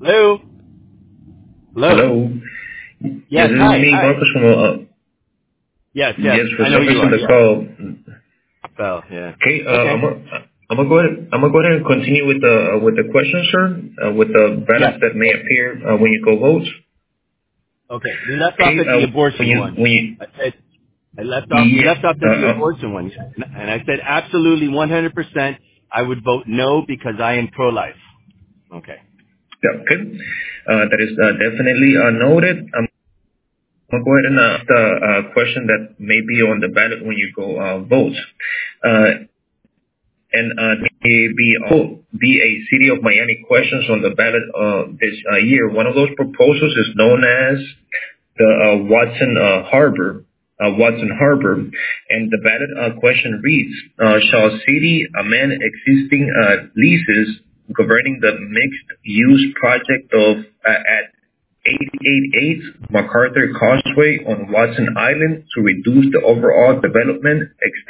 Hello? Hello? Hello. Yes, Yes, this is hi, me, hi. Marcos from, Yes, yes, yes, for I know some who you reason are, the yeah. call. Well, yeah. Okay, Okay. I'm gonna go ahead and continue with the question, sir, with the Yes. ballots that may appear when you go vote. Okay. We left off Okay, at the when abortion you, one. I said, we yeah, left off at the abortion one. And I said absolutely 100% I would vote no because I am pro-life. Okay. yeah, okay. That is definitely noted. I'm gonna go ahead and ask the question that may be on the ballot when you go vote. Uh, and may be a City of Miami questions on the ballot this year. One of those proposals is known as the Watson Harbor, and the ballot question reads: Shall city amend existing leases governing the mixed-use project of at 888 MacArthur Causeway on Watson Island to reduce the overall development,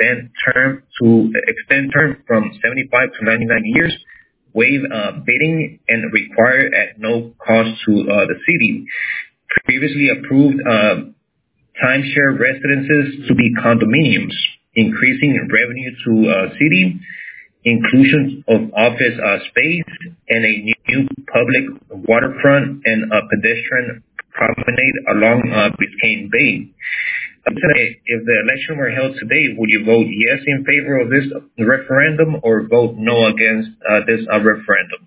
extend term from 75 to 99 years, waive bidding, and require at no cost to the city? Previously approved timeshare residences to be condominiums, increasing revenue to city, inclusion of office space, and a new public waterfront and a pedestrian promenade along Biscayne Bay. If the election were held today, would you vote yes in favor of this referendum or vote no against this referendum?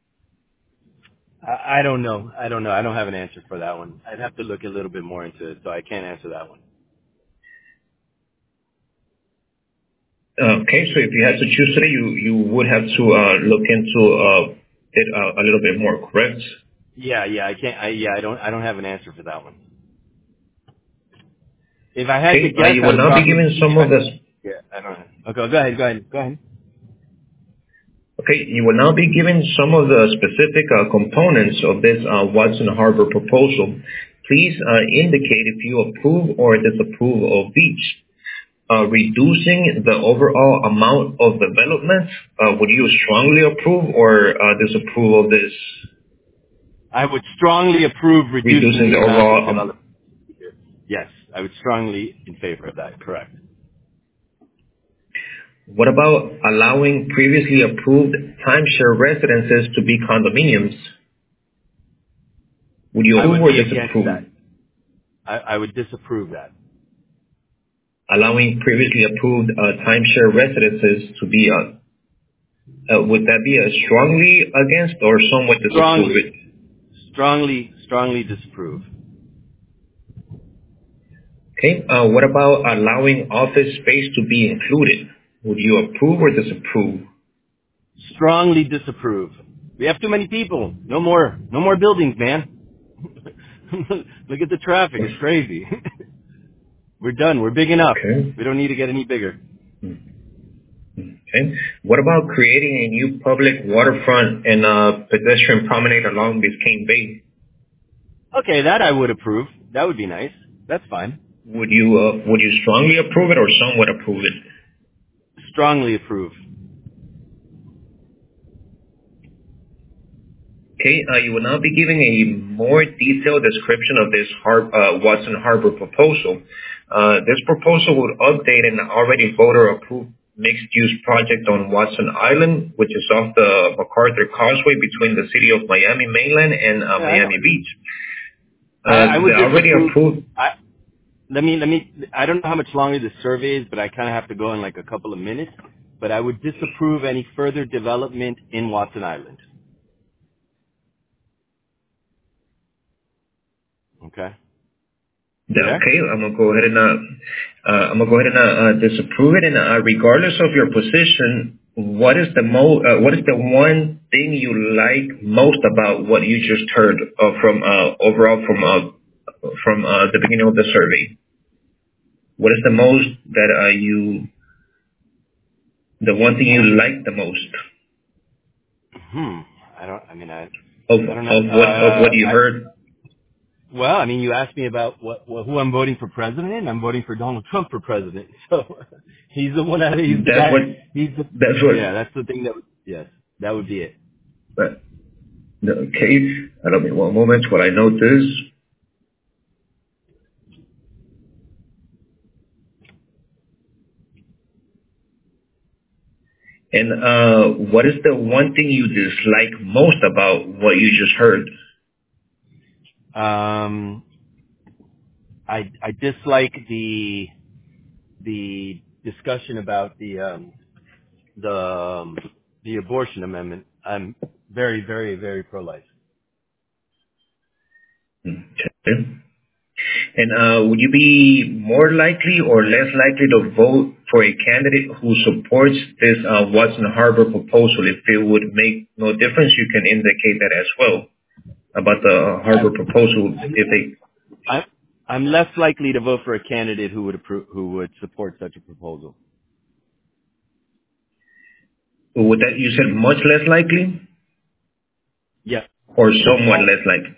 I don't know. I don't know. I don't have an answer for that one. I'd have to look a little bit more into it, so I can't answer that one. Okay, so if you had to choose today, you would have to look into it a little bit more, correct? Yeah, I can't. I don't have an answer for that one. If I had to Okay, guess, you I will would now be probably. given some of the Yeah, I don't know. Okay, go ahead. Go ahead. Okay, you will now be given some of the specific components of this Watson Harbor proposal. Please indicate if you approve or disapprove of each. Reducing the overall amount of development, would you strongly approve or disapprove of this? I would strongly approve reducing Reducing the the amount of overall, development. Yes, I would strongly in favor of that. Correct. what about allowing previously approved timeshare residences to be condominiums? Would you I approve would or be against disapprove? that. I would disapprove that. Allowing previously approved timeshare residences to be would that be a strongly against or somewhat disapprove Strongly, it? strongly disapprove. Okay. What about allowing office space to be included? Would you approve or disapprove? Strongly disapprove. We have too many people. No more buildings, man. Look at the traffic. It's crazy. We're done. We're big enough. Okay. We don't need to get any bigger. Okay. What about creating a new public waterfront and pedestrian promenade along Biscayne Bay? Okay, that I would approve. That would be nice. That's fine. Would you strongly approve it or somewhat approve it? Strongly approve. Okay, you will now be giving a more detailed description of this Watson Harbor proposal. This proposal would update an already voter-approved mixed-use project on Watson Island, which is off the MacArthur Causeway between the city of Miami mainland and Yeah, I know. Miami Beach. I would The already disapprove. approved. Let me. I don't know how much longer the survey is, but I kind of have to go in like a couple of minutes. But I would disapprove any further development in Watson Island. Okay. You there? Okay, I'm gonna go ahead and disapprove it. And regardless of your position, what is the one thing you like most about what you just heard from overall from the beginning of the survey? What is the most that the one thing you like the most I don't. I mean, I don't know. of what you heard? Well, I mean, you asked me about who I'm voting for president, and I'm voting for Donald Trump for president. So he's the one. He's the That's guy. what He's the. that's Yeah, what. that's the thing that. Yes, that would be it. Okay, allow me one moment while I note this. And what is the one thing you dislike most about what you just heard? I dislike the discussion about the abortion amendment. I'm very, very, very pro-life. Okay. And would you be more likely or less likely to vote for a candidate who supports this Watson Harbor proposal? If it would make no difference, you can indicate that as well about the Harbor proposal. I'm less likely to vote for a candidate who would support such a proposal. Would that you said much less likely? Yeah. Or somewhat less likely?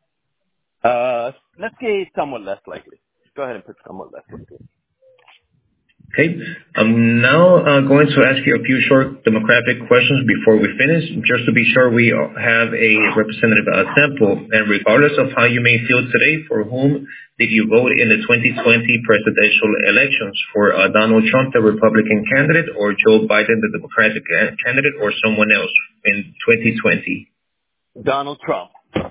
Let's say somewhat less likely. Go ahead and put somewhat less likely. Okay. I'm now going to ask you a few short demographic questions before we finish, just to be sure we have a representative sample. And regardless of how you may feel today, for whom did you vote in the 2020 presidential elections? For Donald Trump, the Republican candidate, or Joe Biden, the Democratic candidate, or someone else in 2020? Donald Trump.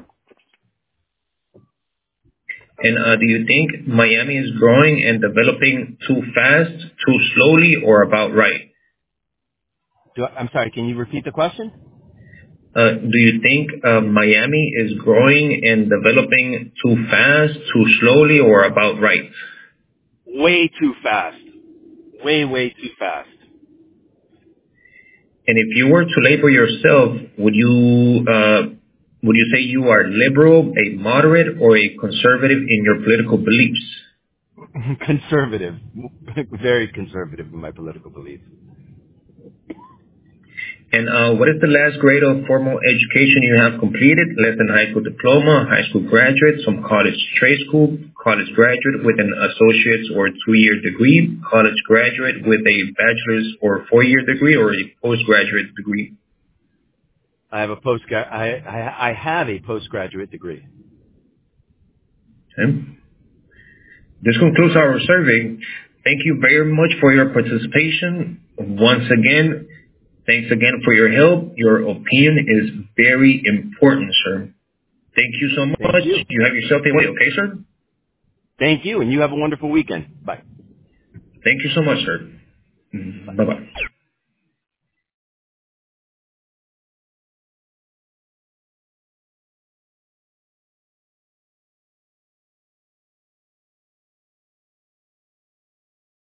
And do you think Miami is growing and developing too fast, too slowly, or about right? I'm sorry, can you repeat the question? Do you think Miami is growing and developing too fast, too slowly, or about right? Way too fast. Way, way too fast. And if you were to label yourself, would you say you are liberal, a moderate, or a conservative in your political beliefs? Conservative. Very conservative in my political beliefs. And what is the last grade of formal education you have completed? Less than high school diploma, high school graduate, some college trade school, college graduate with an associate's or 2-year degree, college graduate with a bachelor's or 4-year degree, or a postgraduate degree? I have a postgraduate degree. Okay. This concludes our survey. Thank you very much for your participation. Once again, thanks again for your help. Your opinion is very important, sir. Thank you so much. Thank you. You have yourself a way, okay, sir? Thank you, and you have a wonderful weekend. Bye. Thank you so much, sir. Bye-bye.